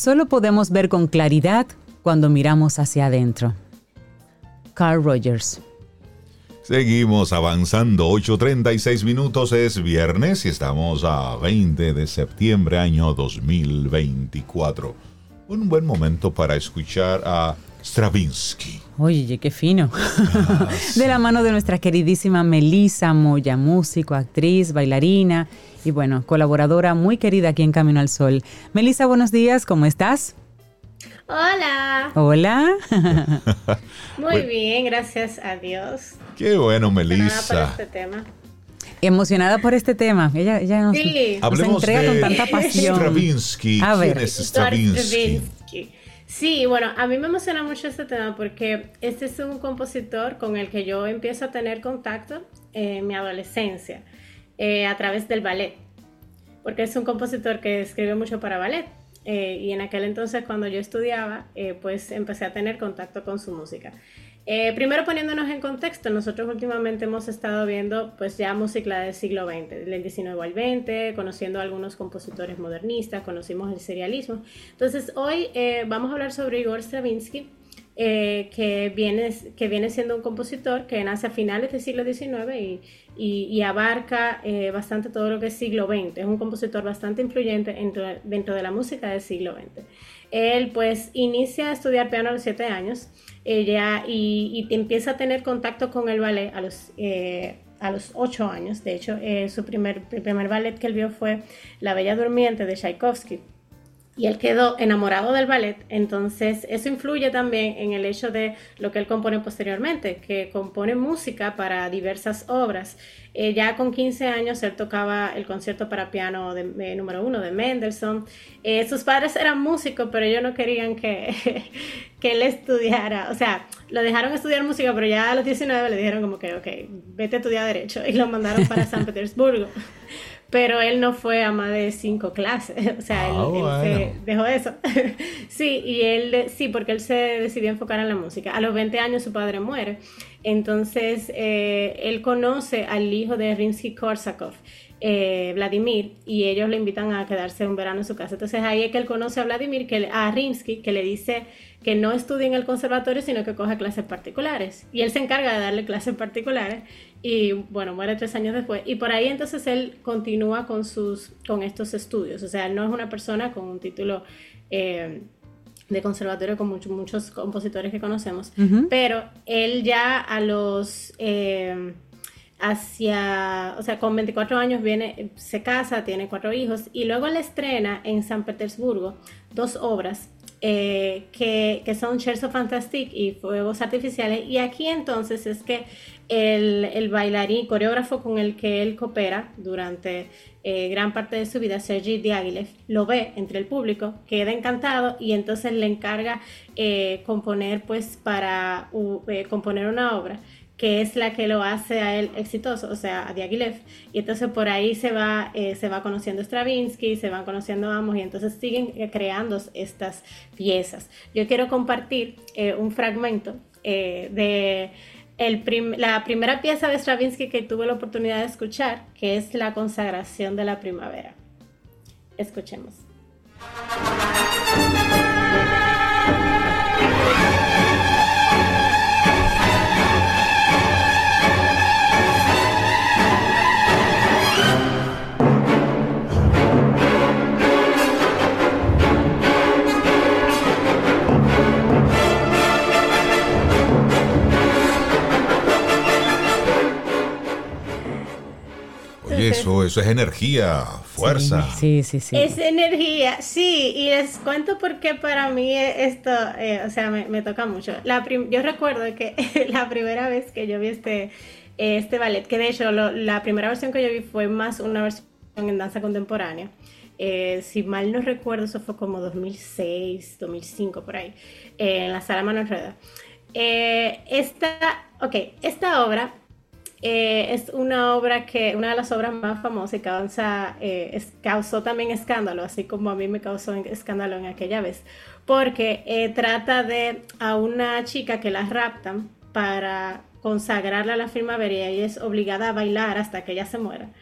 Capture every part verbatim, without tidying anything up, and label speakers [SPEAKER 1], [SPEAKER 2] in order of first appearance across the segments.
[SPEAKER 1] solo podemos ver con claridad cuando miramos hacia adentro. Carl Rogers.
[SPEAKER 2] Seguimos avanzando, ocho treinta y seis minutos, es viernes y estamos a veinte de septiembre, año dos mil veinticuatro. Un buen momento para escuchar a Stravinsky.
[SPEAKER 1] Oye, qué fino. Ah, sí. De la mano de nuestra queridísima Melissa Moya, músico, actriz, bailarina y bueno, colaboradora muy querida aquí en Camino al Sol. Melissa, buenos días, ¿cómo estás?
[SPEAKER 3] Hola.
[SPEAKER 1] Hola.
[SPEAKER 3] Muy bueno. Bien, gracias a Dios.
[SPEAKER 2] Qué bueno, Melissa.
[SPEAKER 3] Por este tema.
[SPEAKER 1] Emocionada por este tema. Ella, ella nos,
[SPEAKER 3] sí.
[SPEAKER 1] nos entrega
[SPEAKER 2] de
[SPEAKER 1] con tanta pasión.
[SPEAKER 2] Stravinsky.
[SPEAKER 1] A ver.
[SPEAKER 2] ¿Quién es Stravinsky?
[SPEAKER 3] Stravinsky? Sí, bueno, a mí me emociona mucho este tema porque este es un compositor con el que yo empiezo a tener contacto en mi adolescencia eh, a través del ballet, porque es un compositor que escribe mucho para ballet. Eh, y en aquel entonces cuando yo estudiaba, eh, pues empecé a tener contacto con su música. Eh, primero poniéndonos en contexto, nosotros últimamente hemos estado viendo pues ya música del siglo veinte, del diecinueve al veinte, conociendo a algunos compositores modernistas, conocimos el serialismo. Entonces hoy eh, vamos a hablar sobre Igor Stravinsky, eh, que, viene, que viene siendo un compositor que nace a finales del siglo diecinueve y, y, y abarca eh, bastante todo lo que es siglo veinte. Es un compositor bastante influyente dentro, dentro de la música del siglo veinte. Él pues inicia a estudiar piano a los siete años ella, y, y te empieza a tener contacto con el ballet a los, eh, a los ocho años. De hecho, eh, su primer, el primer ballet que él vio fue La Bella Durmiente de Tchaikovsky. Y él quedó enamorado del ballet, entonces eso influye también en el hecho de lo que él compone posteriormente, que compone música para diversas obras. Eh, ya con quince años él tocaba el concierto para piano de, de número uno de Mendelssohn. Eh, sus padres eran músicos, pero ellos no querían que, que él estudiara, o sea, lo dejaron estudiar música, pero ya a los diecinueve le dijeron como que, ok, vete a estudiar Derecho, y lo mandaron para San Petersburgo. Pero él no fue a más de cinco clases, o sea, él,
[SPEAKER 2] oh,
[SPEAKER 3] él
[SPEAKER 2] bueno.
[SPEAKER 3] se dejó eso. Sí, y él, sí, porque él se decidió enfocar en la música. A los veinte años su padre muere, entonces eh, él conoce al hijo de Rimsky-Korsakov, eh, Vladimir, y ellos le invitan a quedarse un verano en su casa. Entonces ahí es que él conoce a Vladimir, que, a Rimsky, que le dice que no estudie en el conservatorio, sino que coja clases particulares. Y él se encarga de darle clases particulares y, bueno, muere tres años después. Y por ahí entonces él continúa con, sus, con estos estudios. O sea, él no es una persona con un título eh, de conservatorio como muchos, muchos compositores que conocemos. Uh-huh. Pero él ya a los... Eh, hacia, o sea, con veinticuatro años viene, se casa, tiene cuatro hijos y luego él estrena en San Petersburgo dos obras eh, que, que son Scherzo Fantastique y Fuegos Artificiales, y aquí entonces es que el, el bailarín, coreógrafo con el que él coopera durante eh, gran parte de su vida, Sergei Diaghilev, lo ve entre el público, queda encantado y entonces le encarga eh, componer pues para uh, eh, componer una obra que es la que lo hace a él exitoso, o sea, a Diaghilev. Y entonces por ahí se va, eh, se va conociendo Stravinsky, se van conociendo ambos, y entonces siguen eh, creando estas piezas. Yo quiero compartir eh, un fragmento eh, de el prim- la primera pieza de Stravinsky que tuve la oportunidad de escuchar, que es La Consagración de la Primavera. Escuchemos.
[SPEAKER 2] Oye, eso, eso es energía, fuerza.
[SPEAKER 1] Sí, sí, sí.
[SPEAKER 3] Es energía, sí, y les cuento por qué para mí esto, eh, o sea, me, me toca mucho. La prim- yo recuerdo que la primera vez que yo vi este, este ballet, que de hecho lo, la primera versión que yo vi fue más una versión en danza contemporánea. Eh, si mal no recuerdo, eso fue como dos mil seis, dos mil cinco, por ahí, eh, en la Sala Manuel Rueda. Eh, esta, ok, esta obra... Eh, es una obra que, una de las obras más famosas y causa, eh, es, causó también escándalo, así como a mí me causó escándalo en aquella vez, porque eh, trata de a una chica que la raptan para consagrarla a la primavera y ella es obligada a bailar hasta que ella se muera.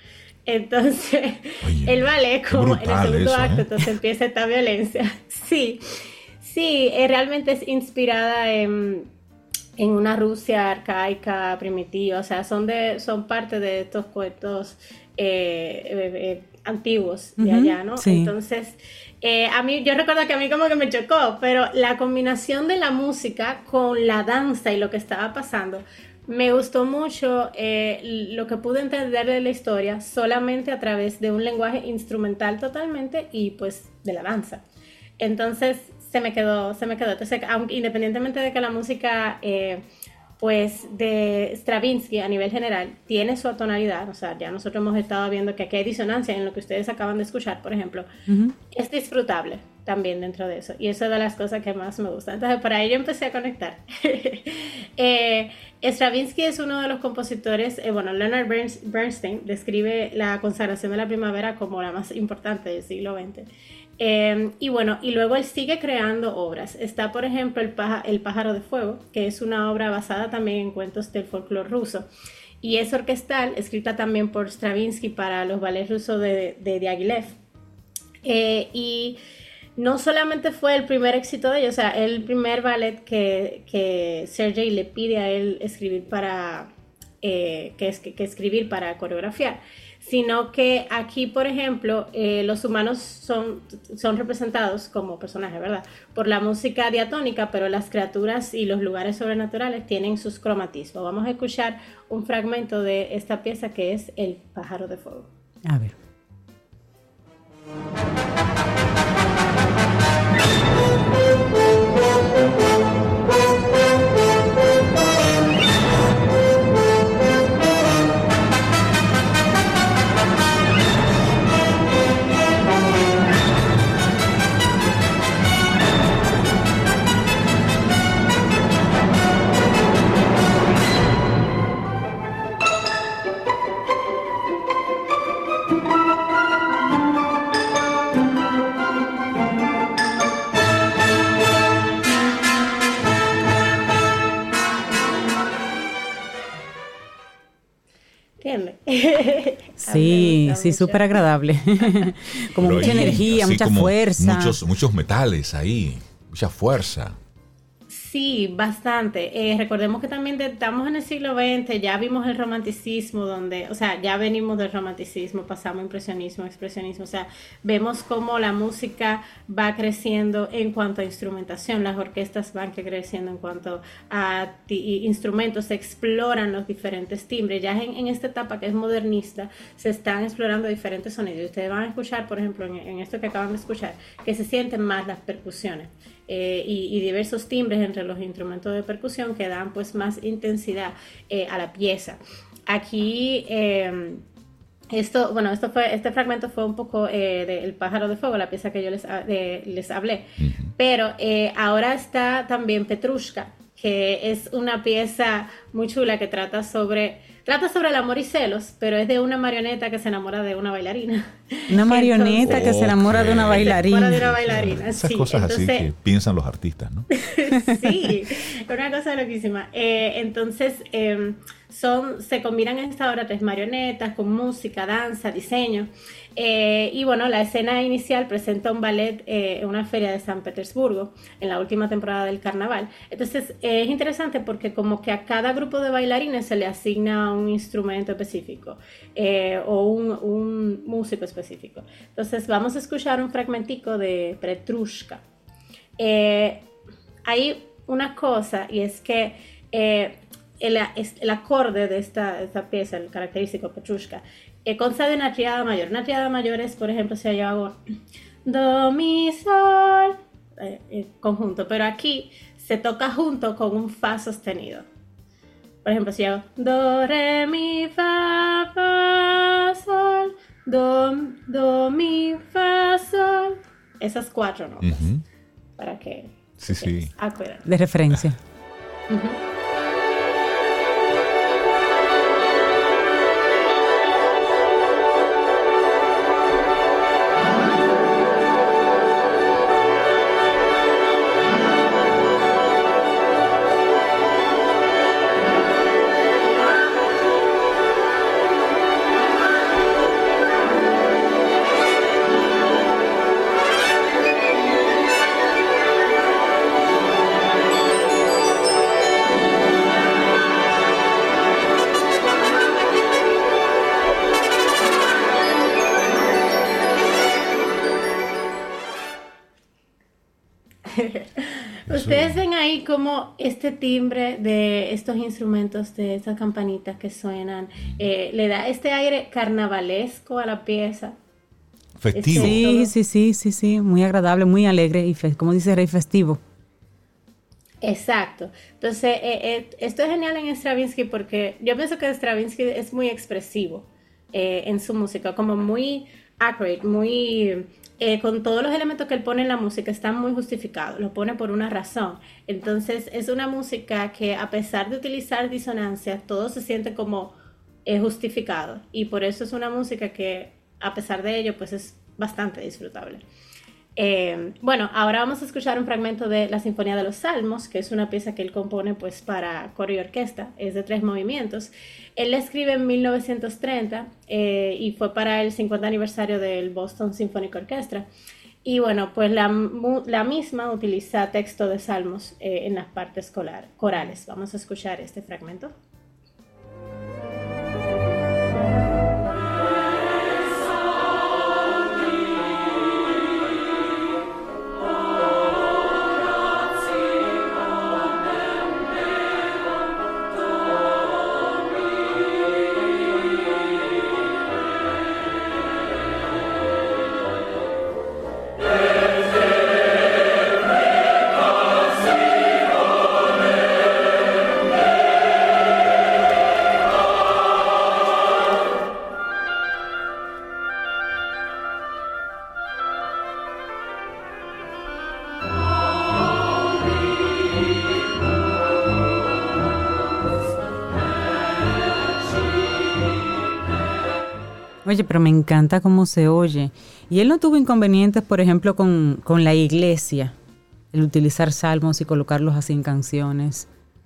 [SPEAKER 3] Entonces,
[SPEAKER 2] Oye,
[SPEAKER 3] el ballet, como en el segundo
[SPEAKER 2] eso,
[SPEAKER 3] acto,
[SPEAKER 2] ¿eh?
[SPEAKER 3] entonces empieza esta violencia. Sí, sí, eh, realmente es inspirada en, en una Rusia arcaica, primitiva, o sea, son, de, son parte de estos cuentos eh, eh, eh, antiguos de
[SPEAKER 1] uh-huh,
[SPEAKER 3] allá, ¿no?
[SPEAKER 1] Sí.
[SPEAKER 3] Entonces, eh, a mí, yo recuerdo que a mí como que me chocó, pero la combinación de la música con la danza y lo que estaba pasando, me gustó mucho eh, lo que pude entender de la historia solamente a través de un lenguaje instrumental totalmente y pues de la danza. Entonces se me quedó, se me quedó. Entonces, aunque, independientemente de que la música eh, pues de Stravinsky a nivel general tiene su tonalidad, o sea, ya nosotros hemos estado viendo que aquí hay disonancia en lo que ustedes acaban de escuchar, por ejemplo, uh-huh. Es disfrutable también dentro de eso, y eso es de las cosas que más me gustan. Entonces, por ahí yo empecé a conectar. eh, Stravinsky es uno de los compositores, eh, bueno, Leonard Bernstein describe la consagración de la primavera como la más importante del siglo veinte. Eh, y bueno, y luego él sigue creando obras. Está, por ejemplo, el, paja, el Pájaro de Fuego, que es una obra basada también en cuentos del folclore ruso. Y es orquestal, escrita también por Stravinsky para los ballets rusos de, de Diaghilev. Eh, y no solamente fue el primer éxito de ellos, o sea, el primer ballet que, que Sergei le pide a él escribir para, eh, que, es, que, que escribir para coreografiar, sino que aquí, por ejemplo, eh, los humanos son, son representados como personajes, ¿verdad? Por la música diatónica, pero las criaturas y los lugares sobrenaturales tienen sus cromatismos. Vamos a escuchar un fragmento de esta pieza que es El Pájaro de Fuego.
[SPEAKER 1] A ver. Sí, sí, súper agradable. Como Pero mucha ahí, energía, mucha fuerza.
[SPEAKER 2] Muchos, muchos metales ahí, mucha fuerza.
[SPEAKER 3] Sí, bastante. Eh, recordemos que también de, estamos en el siglo veinte, ya vimos el romanticismo, donde, o sea, ya venimos del romanticismo, pasamos impresionismo, expresionismo, o sea, vemos cómo la música va creciendo en cuanto a instrumentación, las orquestas van creciendo en cuanto a ti, instrumentos, se exploran los diferentes timbres, ya en, en esta etapa que es modernista, se están explorando diferentes sonidos. Ustedes van a escuchar, por ejemplo, en, en esto que acaban de escuchar, que se sienten más las percusiones. Eh, y, y diversos timbres entre los instrumentos de percusión que dan pues más intensidad eh, a la pieza. Aquí eh, esto, bueno, esto fue, este fragmento fue un poco eh, de El Pájaro de Fuego, la pieza que yo les, de, les hablé, uh-huh. Pero eh, ahora está también Petrushka, que es una pieza muy chula que trata sobre, trata sobre el amor y celos, pero es de una marioneta que se enamora de una bailarina.
[SPEAKER 1] Una marioneta Entonces, que se enamora okay. de una bailarina.
[SPEAKER 3] Se enamora de una bailarina,
[SPEAKER 2] Esas
[SPEAKER 3] sí.
[SPEAKER 2] cosas
[SPEAKER 3] Entonces,
[SPEAKER 2] así que piensan los artistas, ¿no?
[SPEAKER 3] Sí, es una cosa loquísima. Eh, entonces, eh, son, se combinan en esta obra tres marionetas con música, danza, diseño. Eh, y bueno, la escena inicial presenta un ballet eh, en una feria de San Petersburgo en la última temporada del carnaval. Entonces eh, es interesante porque como que a cada grupo de bailarines se le asigna un instrumento específico eh, o un, un músico específico. Entonces vamos a escuchar un fragmentico de Petrushka. Eh, hay una cosa, y es que eh, el, el acorde de esta, esta pieza, el característico Petrushka, Eh, consta de una tríada mayor. Una tríada mayor es, por ejemplo, si yo hago do, mi, sol, eh, eh, conjunto, pero aquí se toca junto con un fa sostenido. Por ejemplo, si hago do, re, mi, fa, fa, sol, do, do, mi, fa, sol, esas cuatro notas, uh-huh. Para que
[SPEAKER 2] sí, sí.
[SPEAKER 3] acuerden.
[SPEAKER 1] De referencia.
[SPEAKER 3] Uh-huh. ustedes ven ahí como este timbre de estos instrumentos, de estas campanitas que suenan, eh, le da este aire carnavalesco a la pieza.
[SPEAKER 2] Festivo.
[SPEAKER 1] Sí, sí, sí, sí, sí, muy agradable, muy alegre y, fe- como dice Rey, festivo.
[SPEAKER 3] Exacto. Entonces, eh, eh, esto es genial en Stravinsky porque yo pienso que Stravinsky es muy expresivo eh, en su música, como muy accurate, muy... eh, con todos los elementos que él pone en la música están muy justificados, lo pone por una razón. Entonces, es una música que a pesar de utilizar disonancias, todo se siente como eh, justificado. Y por eso es una música que, a pesar de ello, pues es bastante disfrutable. Eh, bueno, ahora vamos a escuchar un fragmento de la Sinfonía de los Salmos, que es una pieza que él compone pues para coro y orquesta, es de tres movimientos. Él la escribe en mil novecientos treinta eh, y fue para el cincuenta aniversario del Boston Symphonic Orchestra. Y bueno, pues la, la misma utiliza texto de salmos eh, en las partes colar, corales. Vamos a escuchar este fragmento.
[SPEAKER 1] Oye, pero me encanta cómo se oye. Y él no tuvo inconvenientes, por ejemplo, con, con la iglesia, el utilizar salmos y colocarlos así en canciones.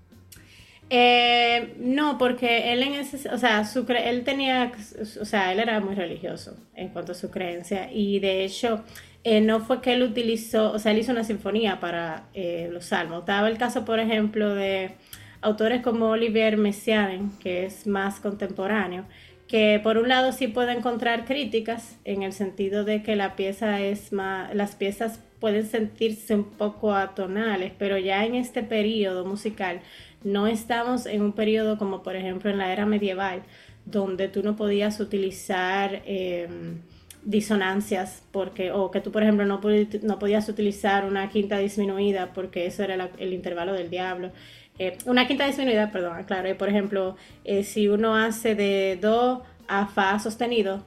[SPEAKER 3] Eh, no, porque él en ese, o sea, su cre- él tenía, o sea, él era muy religioso en cuanto a su creencia y de hecho eh, no fue que él utilizó, o sea, él hizo una sinfonía para eh, los salmos. Estaba el caso, por ejemplo, de autores como Olivier Messiaen, que es más contemporáneo, que por un lado sí puede encontrar críticas en el sentido de que la pieza es más, las piezas pueden sentirse un poco atonales, pero ya en este periodo musical no estamos en un periodo como por ejemplo en la era medieval, donde tú no podías utilizar eh, disonancias, porque, o que tú por ejemplo no, pod- no podías utilizar una quinta disminuida porque eso era la- el intervalo del diablo. Eh, una quinta disminuida, perdón, claro, por ejemplo, eh, si uno hace de do a fa sostenido,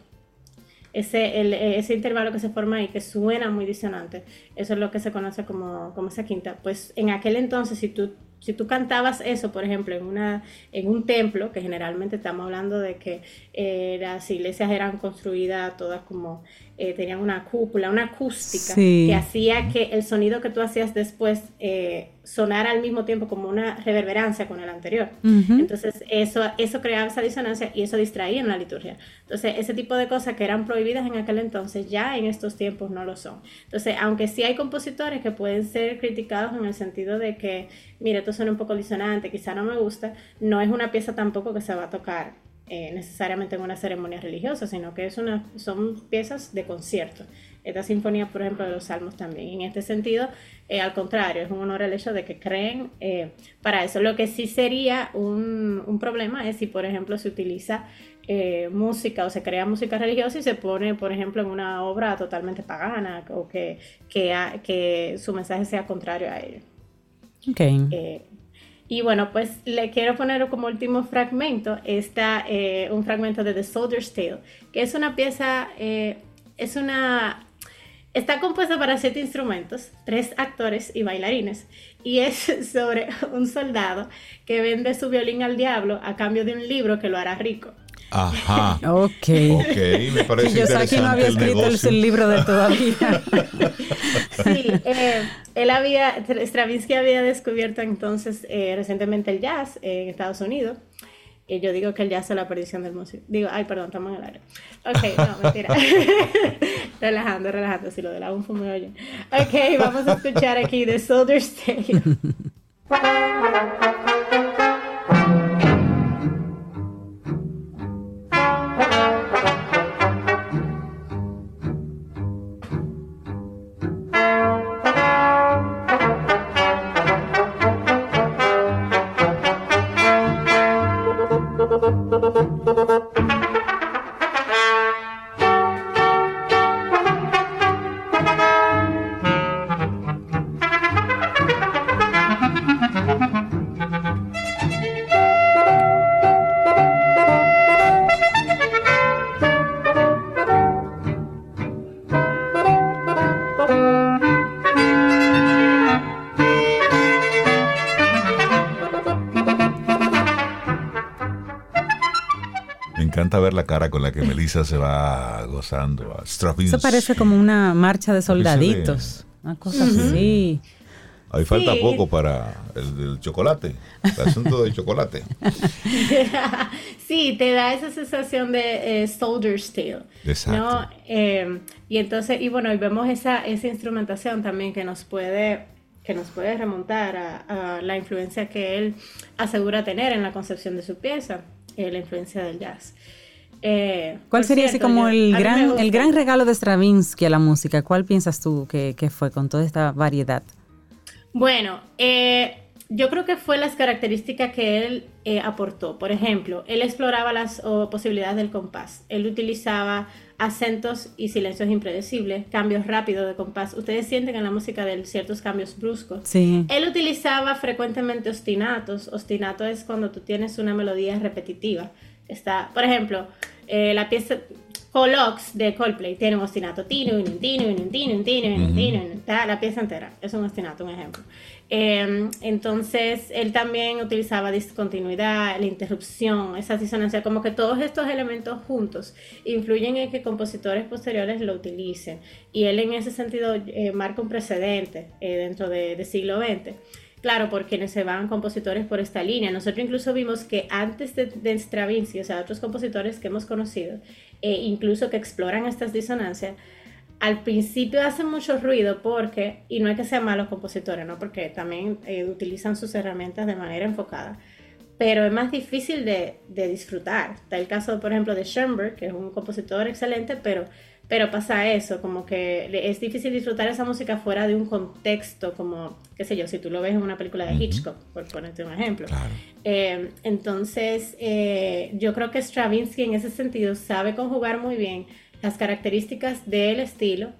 [SPEAKER 3] ese, el, ese intervalo que se forma ahí, que suena muy disonante, eso es lo que se conoce como, como esa quinta. Pues en aquel entonces, si tú, si tú cantabas eso, por ejemplo, en, una, en un templo, que generalmente estamos hablando de que eh, las iglesias eran construidas todas como, eh, tenían una cúpula, una acústica,
[SPEAKER 1] Sí.
[SPEAKER 3] que hacía que el sonido que tú hacías después eh, sonara al mismo tiempo como una reverberancia con el anterior.
[SPEAKER 1] Ujú.
[SPEAKER 3] Entonces eso, eso creaba esa disonancia y eso distraía en la liturgia. Entonces ese tipo de cosas que eran prohibidas en aquel entonces ya en estos tiempos no lo son. Entonces aunque sí hay compositores que pueden ser criticados en el sentido de que mira, esto suena un poco disonante, quizá no me gusta, no es una pieza tampoco que se va a tocar eh, necesariamente en una ceremonia religiosa, sino que es una, son piezas de concierto. Esta sinfonía, por ejemplo, de los Salmos también. En este sentido, eh, al contrario, es un honor el hecho de que creen eh, para eso. Lo que sí sería un, un problema es si, por ejemplo, se utiliza eh, música o se crea música religiosa y se pone, por ejemplo, en una obra totalmente pagana o que, que, ha, que su mensaje sea contrario a ello.
[SPEAKER 1] Okay.
[SPEAKER 3] Eh, y bueno, pues le quiero poner como último fragmento, está eh, un fragmento de The Soldier's Tale, que es una pieza, eh, es una, está compuesta para siete instrumentos, tres actores y bailarines, y es sobre un soldado que vende su violín al diablo a cambio de un libro que lo hará rico.
[SPEAKER 2] Ajá.
[SPEAKER 1] Ok.
[SPEAKER 2] Ok, me parece
[SPEAKER 1] Yo sé que no había
[SPEAKER 2] interesante el
[SPEAKER 1] escrito el,
[SPEAKER 2] negocio.
[SPEAKER 1] el libro de todavía.
[SPEAKER 3] Sí, eh, él había, Stravinsky había descubierto entonces eh, recientemente el jazz eh, en Estados Unidos. Y yo digo que el jazz es la perdición del músico. Digo, ay, perdón, estamos en el aire. Ok, no, mentira. relajando, relajando, si lo de la unfu me oyen. Ok, vamos a escuchar aquí The Soldier's Tale.
[SPEAKER 2] Ver la cara con la que Melissa se va gozando a Stravinsky.
[SPEAKER 1] Eso parece como una marcha de soldaditos, de... una cosa uh-huh. así.
[SPEAKER 2] Ahí falta sí. poco para el, el chocolate, el asunto del chocolate.
[SPEAKER 3] Sí, te da esa sensación de eh, Soldier's Tale.
[SPEAKER 2] Exacto.
[SPEAKER 3] ¿No? Eh, y entonces, y bueno, y vemos esa, esa instrumentación también que nos puede, que nos puede remontar a, a la influencia que él asegura tener en la concepción de su pieza, eh, la influencia del jazz. Eh,
[SPEAKER 1] ¿Cuál sería
[SPEAKER 3] cierto,
[SPEAKER 1] así como
[SPEAKER 3] yo,
[SPEAKER 1] el gran el gran regalo de Stravinsky a la música? ¿Cuál piensas tú que, que fue con toda esta variedad?
[SPEAKER 3] Bueno, eh, yo creo que fue las características que él eh, aportó. Por ejemplo, él exploraba las oh, posibilidades del compás. Él utilizaba acentos y silencios impredecibles, cambios rápidos de compás. Ustedes sienten en la música de él ciertos cambios bruscos.
[SPEAKER 1] Sí.
[SPEAKER 3] Él utilizaba frecuentemente ostinatos. Ostinato es cuando tú tienes una melodía repetitiva. Está, por ejemplo, eh, la pieza Colox de Coldplay tiene un ostinato, tino, un tino, un tino, un tino, un tino, la pieza entera es un ostinato, un ejemplo. Eh, entonces, él también utilizaba discontinuidad, la interrupción, esa disonancia, como que todos estos elementos juntos influyen en que compositores posteriores lo utilicen. Y él en ese sentido eh, marca un precedente eh, dentro de, de siglo veinte. Claro, por quienes se van compositores por esta línea. Nosotros incluso vimos que antes de, de Stravinsky, o sea, otros compositores que hemos conocido, eh, incluso que exploran estas disonancias, al principio hacen mucho ruido porque, y no es que sean malos compositores, ¿no? Porque también eh, utilizan sus herramientas de manera enfocada, pero es más difícil de, de disfrutar. Está el caso, por ejemplo, de Schoenberg, que es un compositor excelente, pero... Pero pasa eso, como que es difícil disfrutar esa música fuera de un contexto, como, qué sé yo, si tú lo ves en una película de Hitchcock, uh-huh. por ponerte un ejemplo.
[SPEAKER 2] Claro.
[SPEAKER 3] Eh, entonces, eh, yo creo que Stravinsky en ese sentido sabe conjugar muy bien las características del estilo,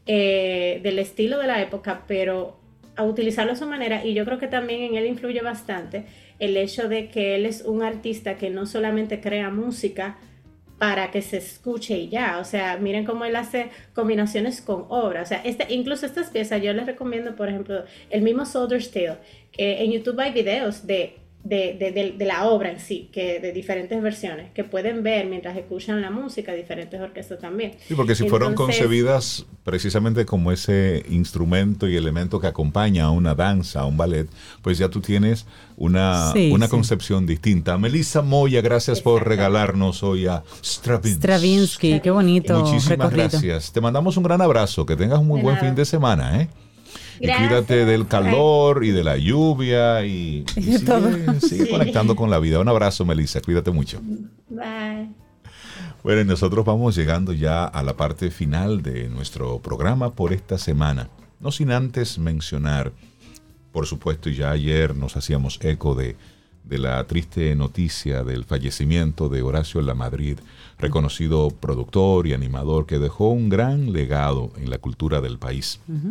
[SPEAKER 3] eh, del estilo de la época, pero a utilizarlo a su manera, y yo creo que también en él influye bastante el hecho de que él es un artista que no solamente crea música para que se escuche y ya, o sea, miren cómo él hace combinaciones con obras, o sea, este, incluso estas piezas yo les recomiendo, por ejemplo, el mismo Soldier's Tale, que en YouTube hay videos de, de, de, de, de la obra en sí, que de diferentes versiones, que pueden ver mientras escuchan la música, diferentes orquestas también.
[SPEAKER 2] Sí, porque si Entonces, fueron concebidas precisamente como ese instrumento y elemento que acompaña a una danza, a un ballet, pues ya tú tienes una, sí, una sí. concepción distinta. Melissa Moya, gracias por regalarnos hoy a Stravinsky.
[SPEAKER 1] Stravinsky, qué bonito.
[SPEAKER 2] Muchísimas
[SPEAKER 1] recorrido.
[SPEAKER 2] gracias. Te mandamos un gran abrazo, que tengas un muy de buen nada. fin de semana, ¿eh? Y cuídate del calor y de la lluvia y, y sigue, sigue sí. conectando con la vida. Un abrazo, Melissa, cuídate mucho.
[SPEAKER 3] Bye.
[SPEAKER 2] Bueno, y nosotros vamos llegando ya a la parte final de nuestro programa por esta semana. No sin antes mencionar, por supuesto, ya ayer nos hacíamos eco de, de la triste noticia del fallecimiento de Horacio Lamadrid, reconocido productor y animador que dejó un gran legado en la cultura del país. Uh-huh.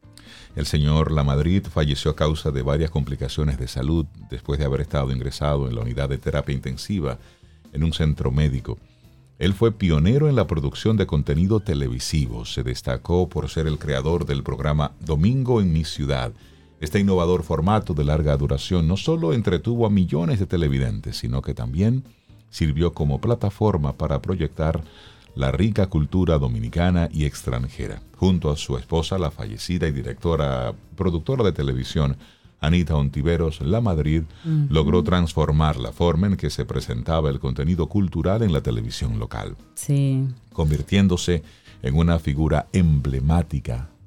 [SPEAKER 2] El señor Lamadrid falleció a causa de varias complicaciones de salud después de haber estado ingresado en la unidad de terapia intensiva en un centro médico. Él fue pionero en la producción de contenido televisivo. Se destacó por ser el creador del programa Domingo en mi ciudad. Este innovador formato de larga duración no solo entretuvo a millones de televidentes, sino que también sirvió como plataforma para proyectar la rica cultura dominicana y extranjera. Junto a su esposa, la fallecida y directora, productora de televisión, Anita Ontiveros, Lamadrid uh-huh. logró transformar la forma en que se presentaba el contenido cultural en la televisión local,
[SPEAKER 1] sí.
[SPEAKER 2] convirtiéndose en una figura emblemática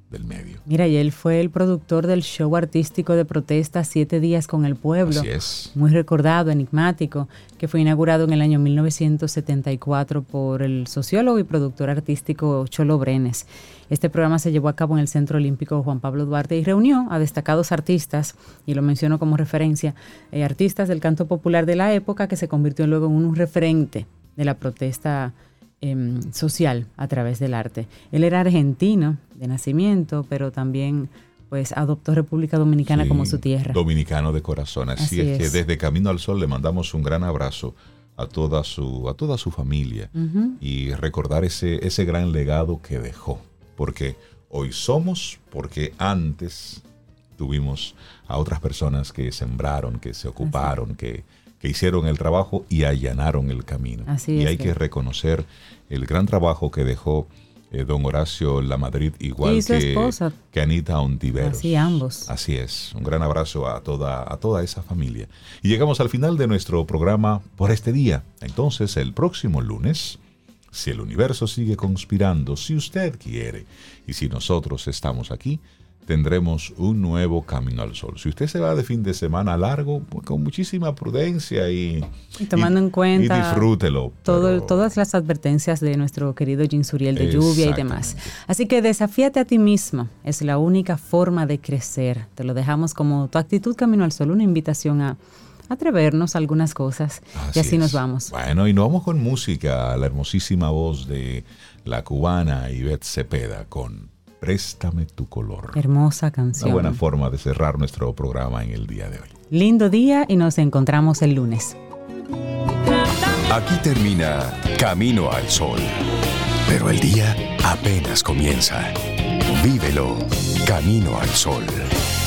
[SPEAKER 2] del medio.
[SPEAKER 1] Mira, y él fue el productor del show artístico de protesta Siete Días con el Pueblo.
[SPEAKER 2] Así es.
[SPEAKER 1] Muy recordado, enigmático, que fue inaugurado en el año mil novecientos setenta y cuatro por el sociólogo y productor artístico Cholo Brenes. Este programa se llevó a cabo en el Centro Olímpico Juan Pablo Duarte y reunió a destacados artistas, y lo menciono como referencia, eh, artistas del canto popular de la época, que se convirtió luego en un referente de la protesta Eh, social a través del arte. Él era argentino de nacimiento, pero también pues adoptó República Dominicana sí, como su tierra.
[SPEAKER 2] Dominicano de corazón. Así, Así es, es que desde Camino al Sol le mandamos un gran abrazo a toda su, a toda su familia uh-huh. y recordar ese, ese gran legado que dejó. Porque hoy somos, porque antes tuvimos a otras personas que sembraron, que se ocuparon, que que hicieron el trabajo y allanaron el camino.
[SPEAKER 1] Así
[SPEAKER 2] y
[SPEAKER 1] es
[SPEAKER 2] hay
[SPEAKER 1] que...
[SPEAKER 2] que reconocer el gran trabajo que dejó eh, don Horacio Lamadrid, igual
[SPEAKER 1] y su
[SPEAKER 2] que,
[SPEAKER 1] esposa.
[SPEAKER 2] que Anita Ontiveros.
[SPEAKER 1] Así ambos.
[SPEAKER 2] Así es. Un gran abrazo a toda, a toda esa familia. Y llegamos al final de nuestro programa por este día. Entonces, el próximo lunes, si el universo sigue conspirando, si usted quiere, y si nosotros estamos aquí, tendremos un nuevo Camino al Sol. Si usted se va de fin de semana largo, pues con muchísima prudencia y,
[SPEAKER 1] y tomando
[SPEAKER 2] y,
[SPEAKER 1] en cuenta
[SPEAKER 2] y disfrútelo.
[SPEAKER 1] Todo,
[SPEAKER 2] pero...
[SPEAKER 1] todas las advertencias de nuestro querido Jean Suriel de lluvia y demás. Así que desafíate a ti mismo. Es la única forma de crecer. Te lo dejamos como tu actitud Camino al Sol, una invitación a atrevernos a algunas cosas. Así y así es. Nos vamos.
[SPEAKER 2] Bueno, y nos vamos con música. La hermosísima voz de la cubana Ivette Cepeda con Préstame tu color.
[SPEAKER 1] Hermosa canción.
[SPEAKER 2] Una buena forma de cerrar nuestro programa en el día de hoy.
[SPEAKER 1] Lindo día y nos encontramos el lunes.
[SPEAKER 4] Aquí termina Camino al Sol. Pero el día apenas comienza. Vívelo Camino al Sol.